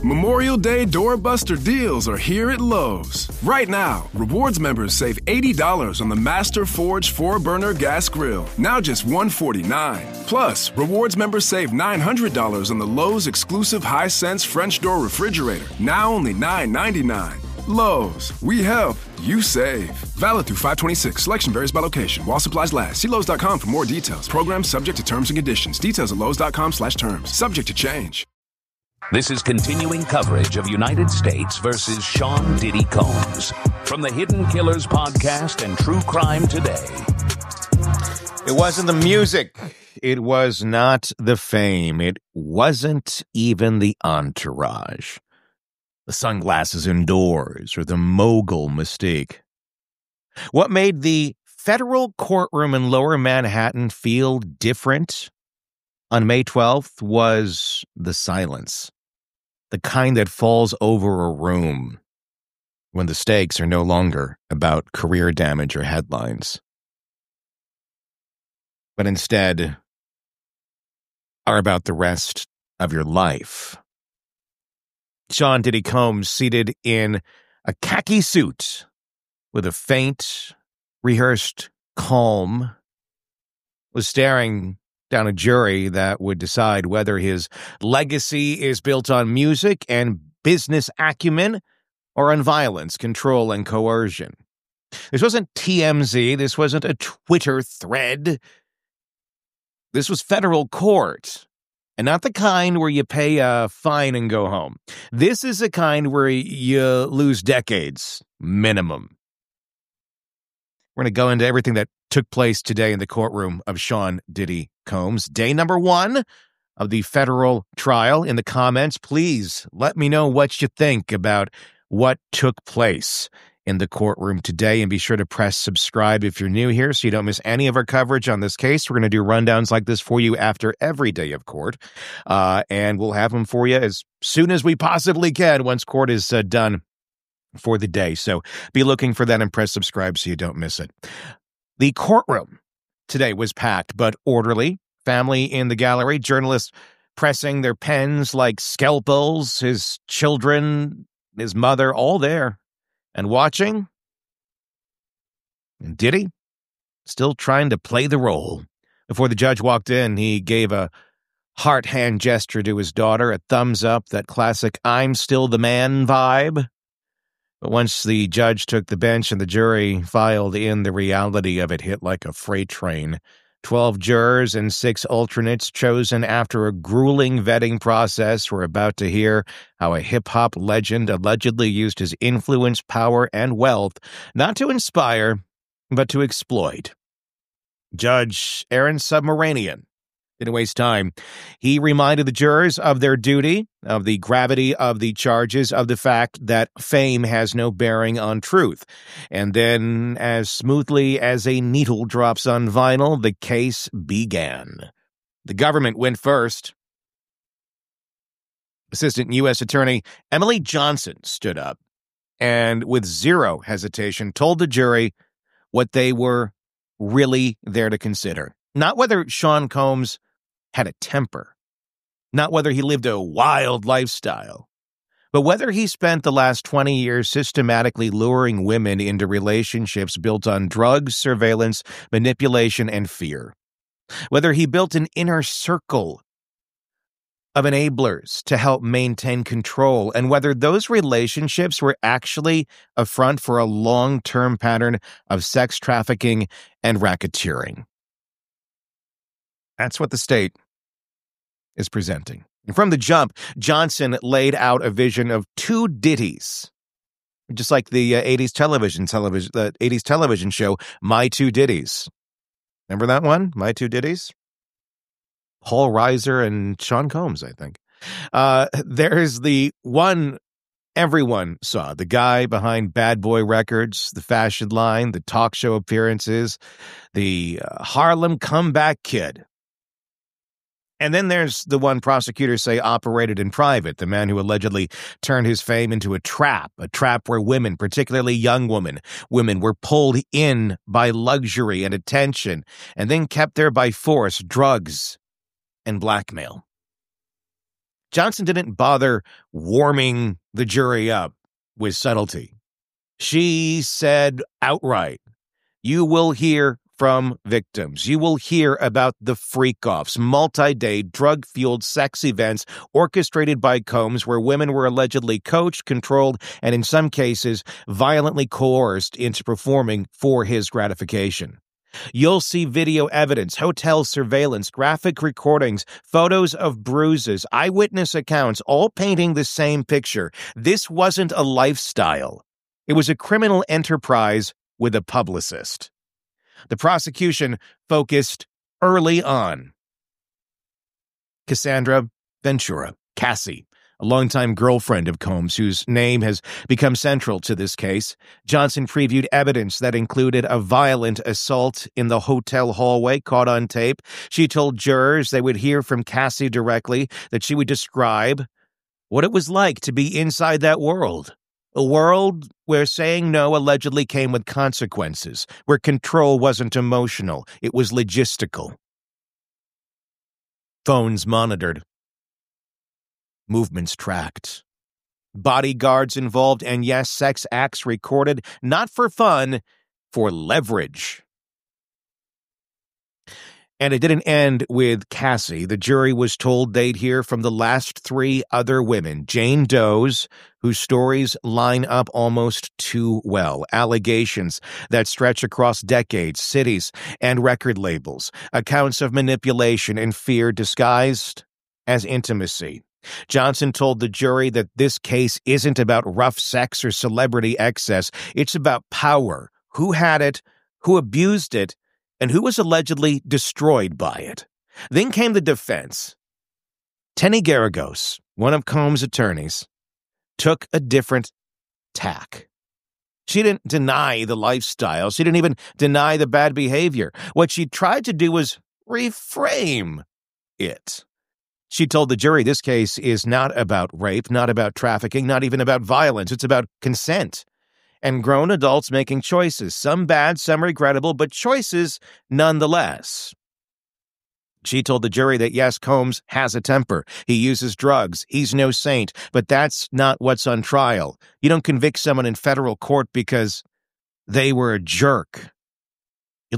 Memorial Day doorbuster deals are here at Lowe's. Right now, Rewards members save $80 on the Master Forge 4-burner gas grill, now just $149. Plus, Rewards members save $900 on the Lowe's exclusive Hisense French door refrigerator, now only $999. Lowe's, we help, you save. Valid through 5/26. Selection varies by location. While supplies last. See Lowe's.com for more details. Program subject to terms and conditions. Details at Lowe's.com/terms. Subject to change. This is continuing coverage of United States versus Sean Diddy Combs from the Hidden Killers podcast and True Crime Today. It wasn't the music. It was not the fame. It wasn't even the entourage. The sunglasses indoors or the mogul mystique. What made the federal courtroom in Lower Manhattan feel different on May 12th was the silence. The kind that falls over a room when the stakes are no longer about career damage or headlines, but instead are about the rest of your life. Sean Diddy Combs, seated in a khaki suit with a faint, rehearsed calm, was staring down a jury that would decide whether his legacy is built on music and business acumen or on violence, control, and coercion. This wasn't TMZ. This wasn't a Twitter thread. This was federal court, and not the kind where you pay a fine and go home. This is the kind where you lose decades, minimum. We're going to go into everything that took place today in the courtroom of Sean Diddy Combs. Day number 1 of the federal trial. In the comments, please let me know what you think about what took place in the courtroom today, and be sure to press subscribe if you're new here so you don't miss any of our coverage on this case. We're going to do rundowns like this for you after every day of court, and we'll have them for you as soon as we possibly can once court is done for the day. So be looking for that and press subscribe so you don't miss it. The courtroom today was packed but orderly. Family in the gallery, journalists pressing their pens like scalpels, his children, his mother, all there and watching. And Diddy still trying to play the role. Before the judge walked in, he gave a heart hand gesture to his daughter, a thumbs up, that classic I'm still the man vibe. But once the judge took the bench and the jury filed in, the reality of it hit like a freight train. 12 jurors and 6 alternates chosen after a grueling vetting process. We're about to hear how a hip-hop legend allegedly used his influence, power, and wealth not to inspire, but to exploit. Judge Aaron Submaranian didn't waste time. He reminded the jurors of their duty, of the gravity of the charges, of the fact that fame has no bearing on truth. And then, as smoothly as a needle drops on vinyl, the case began. The government went first. Assistant U.S. Attorney Emily Johnson stood up and, with zero hesitation, told the jury what they were really there to consider. Not whether Sean Combs had a temper, not whether he lived a wild lifestyle, but whether he spent the last 20 years systematically luring women into relationships built on drugs, surveillance, manipulation, and fear. Whether he built an inner circle of enablers to help maintain control, and whether those relationships were actually a front for a long-term pattern of sex trafficking and racketeering. That's what the state is presenting. And from the jump, Johnson laid out a vision of 2 Diddys, just like the 80s television show, My Two Diddys. Remember that one? My Two Diddys? Paul Reiser and Sean Combs, I think. There's the one everyone saw, the guy behind Bad Boy Records, the fashion line, the talk show appearances, the Harlem Comeback Kid. And then there's the one prosecutors say operated in private, the man who allegedly turned his fame into a trap where women, particularly young women, were pulled in by luxury and attention and then kept there by force, drugs, and blackmail. Johnson didn't bother warming the jury up with subtlety. She said outright, "You will hear from victims. You will hear about the freak-offs, multi-day, drug-fueled sex events orchestrated by Combs where women were allegedly coached, controlled, and in some cases, violently coerced into performing for his gratification. You'll see video evidence, hotel surveillance, graphic recordings, photos of bruises, eyewitness accounts, all painting the same picture. This wasn't a lifestyle. It was a criminal enterprise with a publicist." The prosecution focused early on Cassandra Ventura, Cassie, a longtime girlfriend of Combs, whose name has become central to this case. Johnson previewed evidence that included a violent assault in the hotel hallway caught on tape. She told jurors they would hear from Cassie directly, that she would describe what it was like to be inside that world. A world where saying no allegedly came with consequences, where control wasn't emotional, it was logistical. Phones monitored. Movements tracked. Bodyguards involved, and yes, sex acts recorded, not for fun, for leverage. And it didn't end with Cassie. The jury was told they'd hear from the last 3 other women, Jane Doe's, whose stories line up almost too well. Allegations that stretch across decades, cities, and record labels. Accounts of manipulation and fear disguised as intimacy. Johnson told the jury that this case isn't about rough sex or celebrity excess. It's about power. Who had it? Who abused it? And who was allegedly destroyed by it. Then came the defense. Tenny Garagos, one of Combs' attorneys, took a different tack. She didn't deny the lifestyle. She didn't even deny the bad behavior. What she tried to do was reframe it. She told the jury this case is not about rape, not about trafficking, not even about violence. It's about consent. And grown adults making choices, some bad, some regrettable, but choices nonetheless. She told the jury that yes, Combs has a temper. He uses drugs. He's no saint, but that's not what's on trial. You don't convict someone in federal court because they were a jerk. You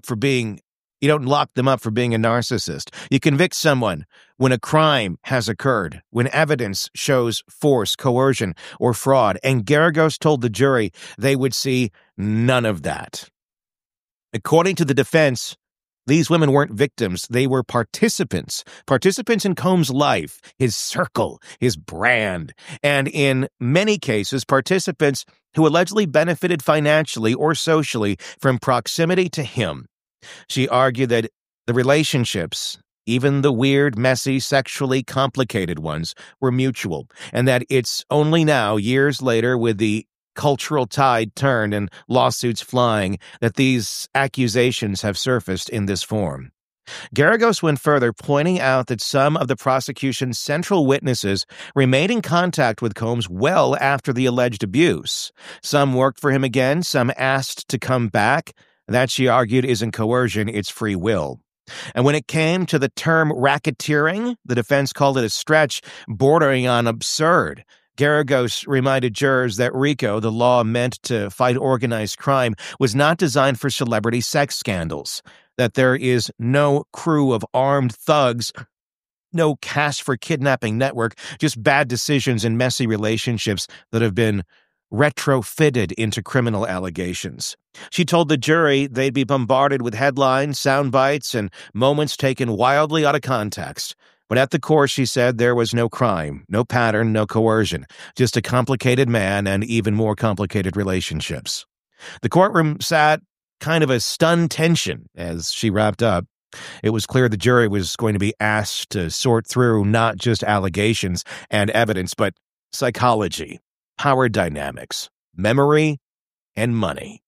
don't lock them up for being a narcissist. You convict someone when a crime has occurred, when evidence shows force, coercion, or fraud. And Garagos told the jury they would see none of that. According to the defense, these women weren't victims. They were participants in Combs' life, his circle, his brand, and in many cases, participants who allegedly benefited financially or socially from proximity to him. She argued that the relationships, even the weird, messy, sexually complicated ones, were mutual, and that it's only now, years later, with the cultural tide turned and lawsuits flying, that these accusations have surfaced in this form. Garagos went further, pointing out that some of the prosecution's central witnesses remained in contact with Combs well after the alleged abuse. Some worked for him again, some asked to come back. That, she argued, isn't coercion, it's free will. And when it came to the term racketeering, the defense called it a stretch bordering on absurd. Garagos reminded jurors that RICO, the law meant to fight organized crime, was not designed for celebrity sex scandals, that there is no crew of armed thugs, no cash for kidnapping network, just bad decisions and messy relationships that have been retrofitted into criminal allegations. She told the jury they'd be bombarded with headlines, sound bites, and moments taken wildly out of context. But at the core, she said, there was no crime, no pattern, no coercion, just a complicated man and even more complicated relationships. The courtroom sat kind of a stunned tension as she wrapped up. It was clear the jury was going to be asked to sort through not just allegations and evidence, but psychology, power dynamics, memory, and money.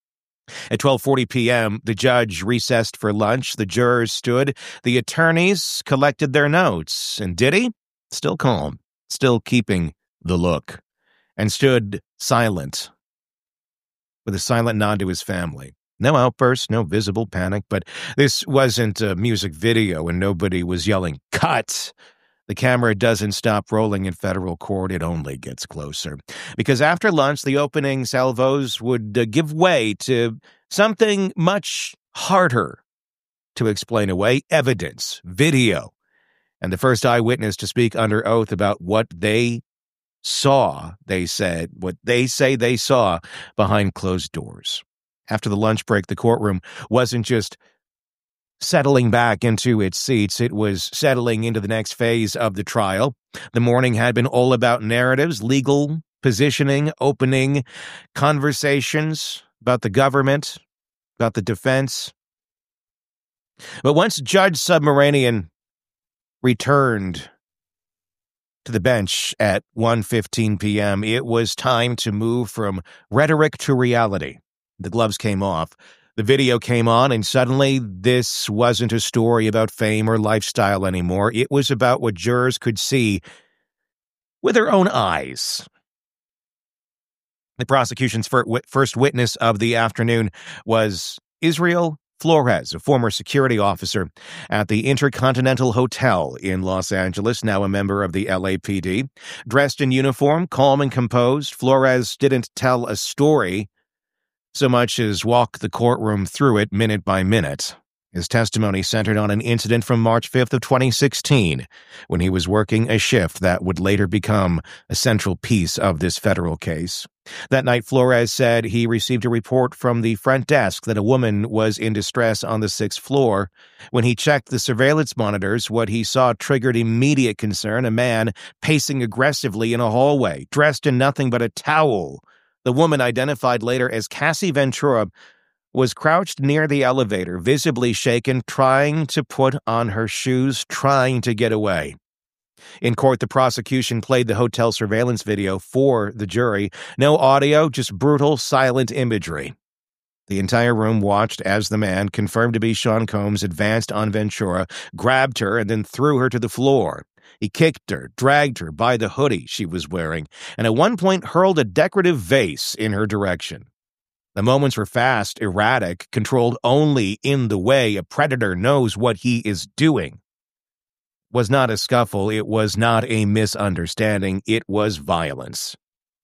At 12:40 p.m., the judge recessed for lunch. The jurors stood. The attorneys collected their notes. And Diddy, still calm, still keeping the look, and stood silent, with a silent nod to his family. No outbursts, no visible panic, but this wasn't a music video and nobody was yelling, "Cut!" The camera doesn't stop rolling in federal court. It only gets closer. Because after lunch, the opening salvos would give way to something much harder to explain away: evidence, video, and the first eyewitness to speak under oath about what they saw, what they say they saw behind closed doors. After the lunch break, the courtroom wasn't just settling back into its seats, it was settling into the next phase of the trial. The morning had been all about narratives, legal positioning, opening conversations about the government, about the defense. But once Judge Submaranian returned to the bench at 1:15 p.m., it was time to move from rhetoric to reality. The gloves came off. The video came on, and suddenly this wasn't a story about fame or lifestyle anymore. It was about what jurors could see with their own eyes. The prosecution's first witness of the afternoon was Israel Flores, a former security officer at the Intercontinental Hotel in Los Angeles, now a member of the LAPD. Dressed in uniform, calm and composed, Flores didn't tell a story so much as walk the courtroom through it minute by minute. His testimony centered on an incident from March 5th of 2016, when he was working a shift that would later become a central piece of this federal case. That night, Flores said he received a report from the front desk that a woman was in distress on the 6th floor. When he checked the surveillance monitors, what he saw triggered immediate concern: a man pacing aggressively in a hallway, dressed in nothing but a towel. The woman, identified later as Cassie Ventura, was crouched near the elevator, visibly shaken, trying to put on her shoes, trying to get away. In court, the prosecution played the hotel surveillance video for the jury. No audio, just brutal, silent imagery. The entire room watched as the man, confirmed to be Sean Combs, advanced on Ventura, grabbed her, and then threw her to the floor. He kicked her, dragged her by the hoodie she was wearing, and at one point hurled a decorative vase in her direction. The moments were fast, erratic, controlled only in the way a predator knows what he is doing. It was not a scuffle, it was not a misunderstanding, it was violence.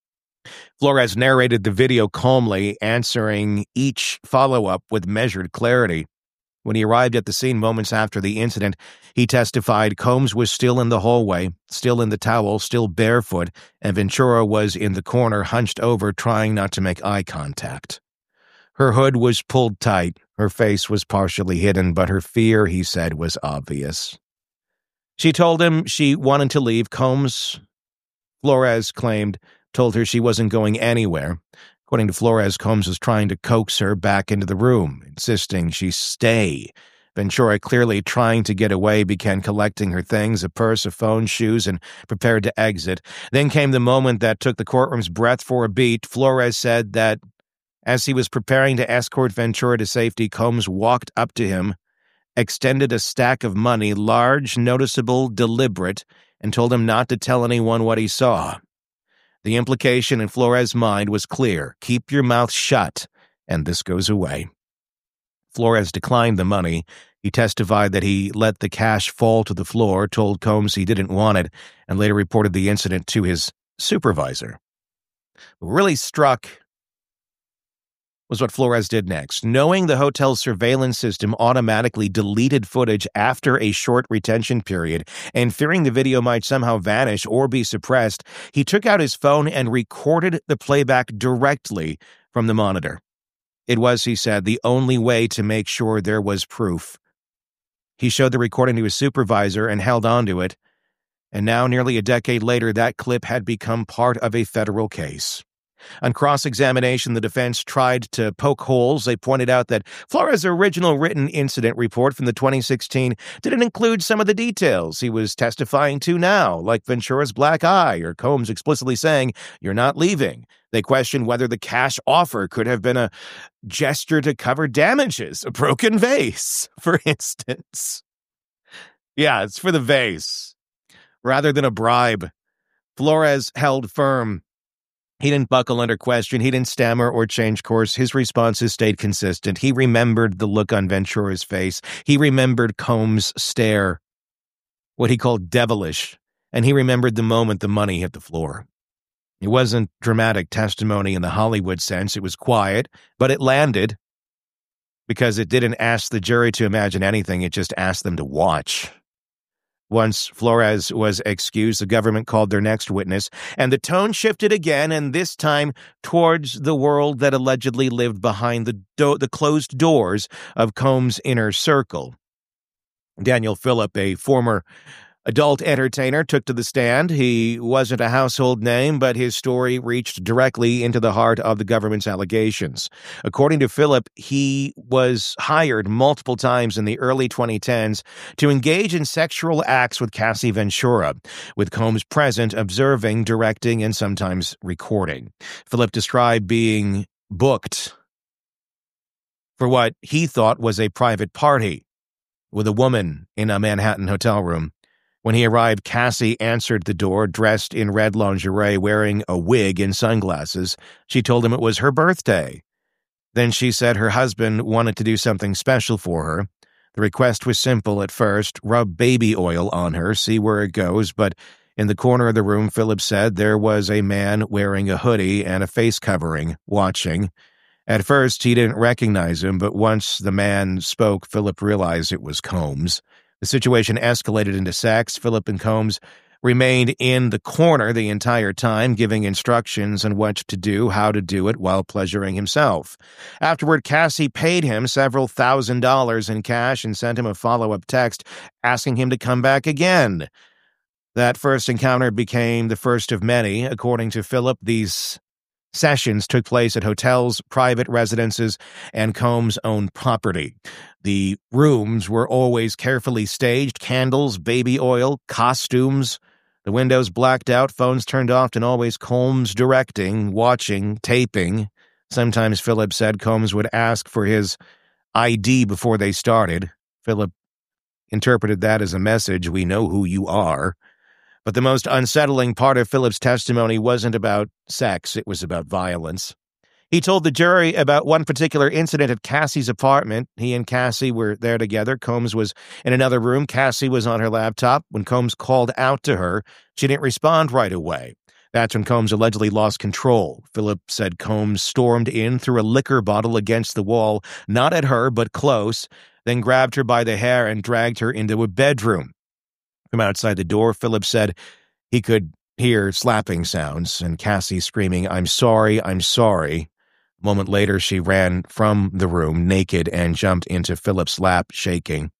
Flores narrated the video calmly, answering each follow-up with measured clarity. When he arrived at the scene moments after the incident, he testified Combs was still in the hallway, still in the towel, still barefoot, and Ventura was in the corner, hunched over, trying not to make eye contact. Her hood was pulled tight, her face was partially hidden, but her fear, he said, was obvious. She told him she wanted to leave. Combs, Flores claimed, told her she wasn't going anywhere. According to Flores, Combs was trying to coax her back into the room, insisting she stay. Ventura, clearly trying to get away, began collecting her things, a purse, a phone, shoes, and prepared to exit. Then came the moment that took the courtroom's breath for a beat. Flores said that as he was preparing to escort Ventura to safety, Combs walked up to him, extended a stack of money, large, noticeable, deliberate, and told him not to tell anyone what he saw. The implication in Flores' mind was clear: keep your mouth shut, and this goes away. Flores declined the money. He testified that he let the cash fall to the floor, told Combs he didn't want it, and later reported the incident to his supervisor. What really struck was what Flores did next. Knowing the hotel's surveillance system automatically deleted footage after a short retention period, and fearing the video might somehow vanish or be suppressed, he took out his phone and recorded the playback directly from the monitor. It was, he said, the only way to make sure there was proof. He showed the recording to his supervisor and held on to it, and now, nearly a decade later, that clip had become part of a federal case. On cross-examination, the defense tried to poke holes. They pointed out that Flores' original written incident report from the 2016 didn't include some of the details he was testifying to now, like Ventura's black eye or Combs explicitly saying, "You're not leaving." They questioned whether the cash offer could have been a gesture to cover damages, a broken vase, for instance. Yeah, it's for the vase, rather than a bribe. Flores held firm. He didn't buckle under question. He didn't stammer or change course. His responses stayed consistent. He remembered the look on Ventura's face. He remembered Combs' stare. what he called devilish, and he remembered the moment the money hit the floor. It wasn't dramatic testimony in the Hollywood sense. It was quiet, but it landed because it didn't ask the jury to imagine anything. It just asked them to watch. Once Flores was excused, the government called their next witness, and the tone shifted again, and this time towards the world that allegedly lived behind the closed doors of Combs' inner circle. Daniel Phillip, a former adult entertainer, took to the stand. He wasn't a household name, but his story reached directly into the heart of the government's allegations. According to Phillip, he was hired multiple times in the early 2010s to engage in sexual acts with Cassie Ventura, with Combs present, observing, directing, and sometimes recording. Phillip described being booked for what he thought was a private party with a woman in a Manhattan hotel room. When he arrived, Cassie answered the door, dressed in red lingerie, wearing a wig and sunglasses. She told him it was her birthday. Then she said her husband wanted to do something special for her. The request was simple at first: rub baby oil on her, see where it goes. But in the corner of the room, Phillip said, there was a man wearing a hoodie and a face covering, watching. At first, he didn't recognize him, but once the man spoke, Phillip realized it was Combs. The situation escalated into sex. Phillip and Combs remained in the corner the entire time, giving instructions on what to do, how to do it, while pleasuring himself. Afterward, Cassie paid him several $1,000s in cash and sent him a follow-up text asking him to come back again. That first encounter became the first of many. According to Phillip, these sessions took place at hotels, private residences, and Combs' own property. The rooms were always carefully staged: candles, baby oil, costumes, the windows blacked out, phones turned off, and always Combs directing, watching, taping. Sometimes, Phillip said, Combs would ask for his ID before they started. Phillip interpreted that as a message: we know who you are. But the most unsettling part of Phillip's testimony wasn't about sex, it was about violence. He told the jury about one particular incident at Cassie's apartment. He and Cassie were there together. Combs was in another room. Cassie was on her laptop. When Combs called out to her, she didn't respond right away. That's when Combs allegedly lost control. Phillip said Combs stormed in, threw a liquor bottle against the wall, not at her, but close, then grabbed her by the hair and dragged her into a bedroom. From outside the door, Phillip said he could hear slapping sounds and Cassie screaming, I'm sorry, I'm sorry. A moment later, she ran from the room naked and jumped into Phillip's lap, shaking.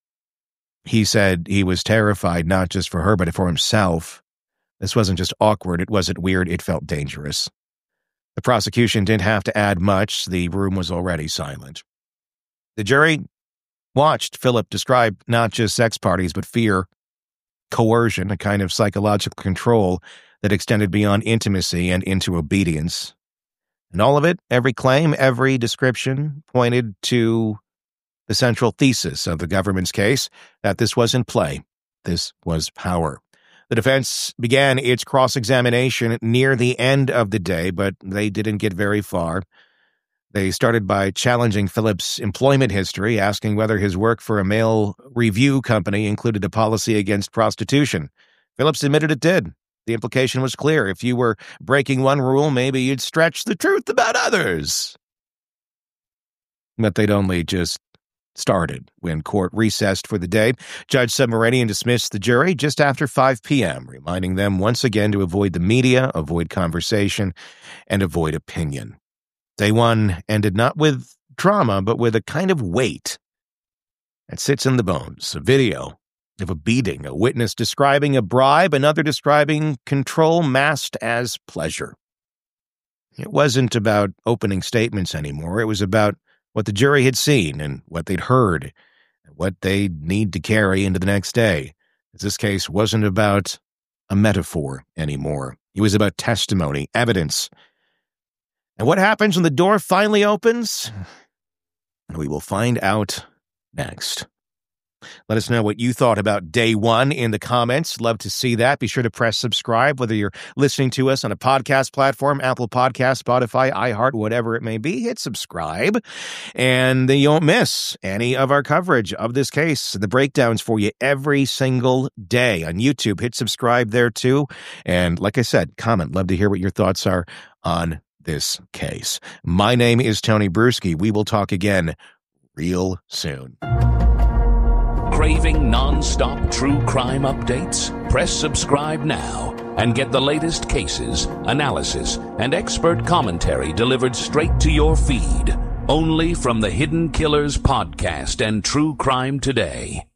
He said he was terrified, not just for her, but for himself. This wasn't just awkward, it wasn't weird, it felt dangerous. The prosecution didn't have to add much. The room was already silent. The jury watched Phillip describe not just sex parties, but fear, coercion, a kind of psychological control that extended beyond intimacy and into obedience. And all of it, every claim, every description, pointed to the central thesis of the government's case, that this wasn't play, this was power. The defense began its cross-examination near the end of the day, but they didn't get very far. They started by challenging Phillip's employment history, asking whether his work for a male review company included a policy against prostitution. Phillips admitted it did. The implication was clear. If you were breaking one rule, maybe you'd stretch the truth about others. But they'd only just started when court recessed for the day. Judge Submaranian dismissed the jury just after 5 p.m., reminding them once again to avoid the media, avoid conversation, and avoid opinion. Day one ended not with drama, but with a kind of weight that sits in the bones. A video of a beating, a witness describing a bribe, another describing control masked as pleasure. It wasn't about opening statements anymore. It was about what the jury had seen and what they'd heard and what they'd need to carry into the next day. This case wasn't about a metaphor anymore. It was about testimony, evidence. And what happens when the door finally opens? We will find out next. Let us know what you thought about day one in the comments. Love to see that. Be sure to press subscribe, whether you're listening to us on a podcast platform, Apple Podcasts, Spotify, iHeart, whatever it may be. Hit subscribe, and you won't miss any of our coverage of this case. The breakdowns for you every single day on YouTube. Hit subscribe there too. And like I said, comment. Love to hear what your thoughts are on this case. My name is Tony Bruschi. We will talk again real soon. Craving non-stop true crime updates? Press subscribe now and get the latest cases, analysis, and expert commentary delivered straight to your feed. Only from the Hidden Killers podcast and True Crime Today.